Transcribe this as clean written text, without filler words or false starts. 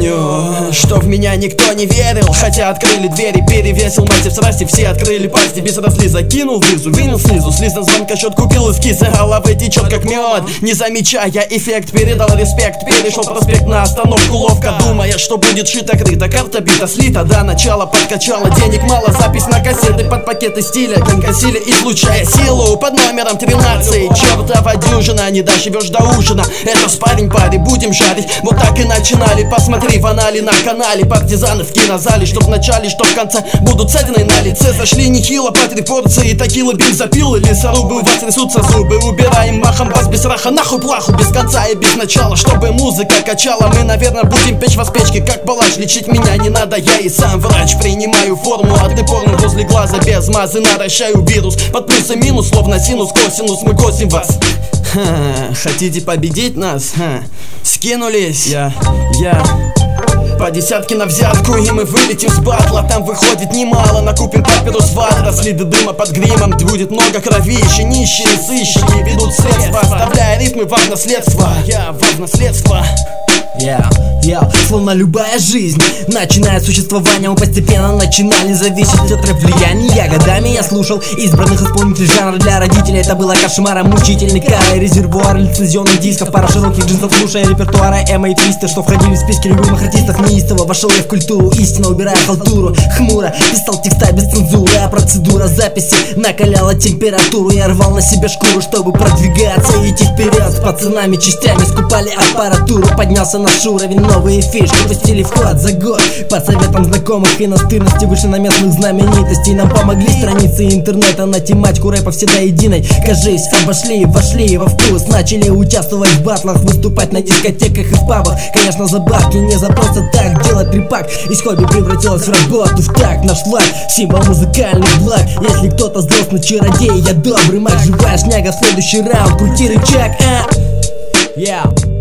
Помню, что в меня никто не верил, хотя открыли двери, перевесил мотив страсти, все открыли пасти. Без разлиза кинул визу, винил снизу, слиз на звонкосчет, купил эскиз, головы течет как мед. Не замечая эффект, передал респект, перешел проспект на остановку ловко, думая, что будет шито-крыто, карта бита слита, до начала подкачала, денег мало, запись на кассеты под пакеты стиля, конкосили, излучая силу под номером 13. Чертова дюжина, не доживешь до ужина, это спарринг пари, будем жарить. Вот так и начинали, посмотри в анале на канале, партизаны в кинозале, что в начале, что в конце будут ссадины на лице. Зашли нехило по 3 порции, такилы, бензопилы, лесорубы, у вас трясутся зубы, убираем махом бас без раха, нахуй плаху, без конца и без начала, чтобы музыка качала. Мы, наверное, будем печь вас печки, как палач, лечить меня не надо, я и сам врач. Принимаю форму от порно возле глаза, без мазы наращаю вирус, под плюс и минус, словно синус, косинус, мы косим вас. Хотите победить нас? Скинулись, я по десятке на взятку, и мы вылетим с батла. Там выходит немало, накупим папирус ватра, следы дыма под гримом, будет много крови. Еще нищие сыщики ведут средства, оставляя ритмы в наследство. В наследство. Словно любая жизнь начинает существование, мы постепенно начинали зависеть от влияния. Годами я слушал избранных исполнителей жанра, для родителей это было кошмаром, мучительный карой. Резервуар лицензионных дисков, пара широких джинсов, слушая репертуара Эма и Твиста, что входили в списки любимых артистов. Неистово вошел я в культуру, истинно убирая халтуру. Хмуро писал текста без цензуры, а процедура записи накаляла температуру. Я рвал на себе шкуру, чтобы продвигаться и идти вперед. С пацанами частями скупали аппаратуру, поднялся наш уровень, новые фишки пустили в ход за год. По советам знакомых и настырности вышли на местных знаменитостей. Нам помогли страницы интернета на тематику рэпа все до единой. Кажись, обошли, вошли во вкус, начали участвовать в батлах, выступать на дискотеках и в пабах. Конечно, за бабки, не за просто так делать трипак. Из хобби превратилось в работу, в так наш флаг, символ музыкальных благ. Если кто-то злостный чародей, я добрый маг, живая шняга, следующий раунд, крути рычаг,